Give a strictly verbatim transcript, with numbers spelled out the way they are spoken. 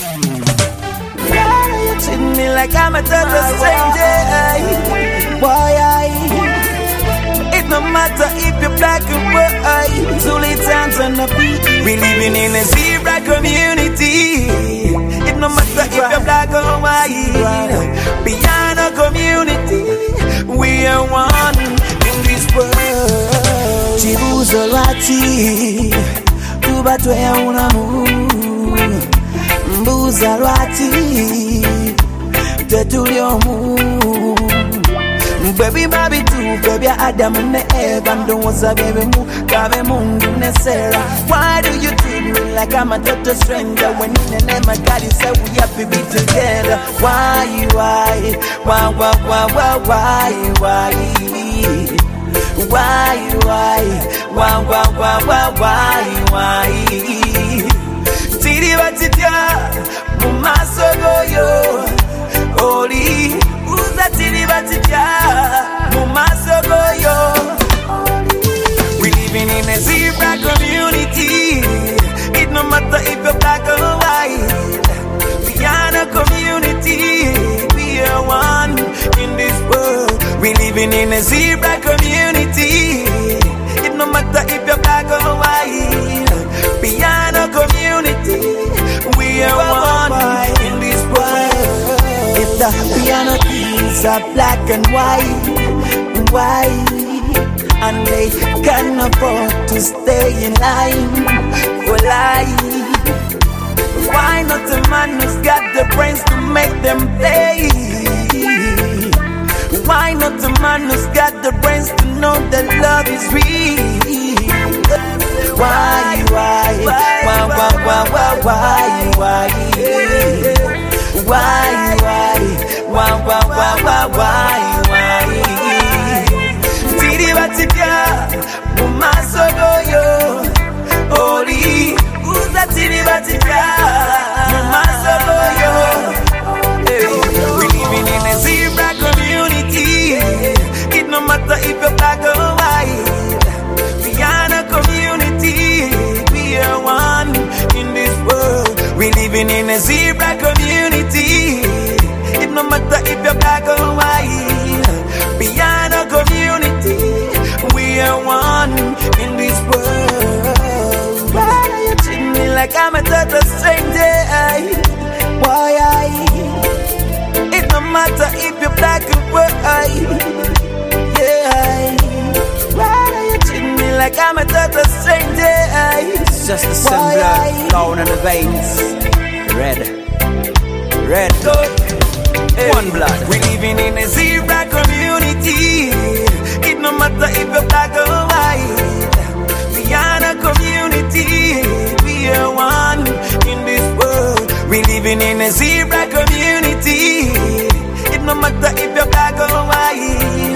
You treat me like I'm a total stranger. Why I? It no matter if you're black or white. Too late times on the beat. We living in a zebra community. It no matter if you're black or white. Beyond a community, we are one in this world. Chibuzo lwati, tuba tuya unamu. Mbuza lwati, tetuliomu. Baby, baby, too, baby, Adam and Eve, I'm the ones that baby move, Kabe Mungu and Sarah. Why do you treat me like I'm a total stranger when in the name of God you said we have to be together? Why, why, why, why, why, why, why, why, why, why, why, why, why, why, why, why? Tiri batitya, mumaso goyo, oli. We living in a zebra community. It no matter if you're black or white. We are a community. We are one in this world. We living in a zebra community. It no matter if you're black or white. We are a community. We are one in this world. If the piano keys are black and white, white, and they can afford to stay in line for life, why not a man who's got the brains to make them play? Why not a man who's got the brains to know that love is real? Why, why, why, why, why, why, why, why? Why, why, why, why, why, why, why, why? Tiri batitya, mumaso goyo, oli. Uza tiri batitya, mumaso goyo. We living in a zebra community. It no matter if you're black or white. We are a community. We are one in this world. We living in a zebra community. It no matter if you're black or white. Beyond a community, we are one in this world. Why are you treating me like I'm a total stranger? Why I? It no matter if you're black or white. Yeah. Why are you treating me like I'm a total stranger? It's just the same blood flowing in the veins. Red, red, hey. One blood. We living in a zebra community. It no matter if you're black or white. We are a community. We are one in this world. We living in a zebra community. It no matter if you're black or white.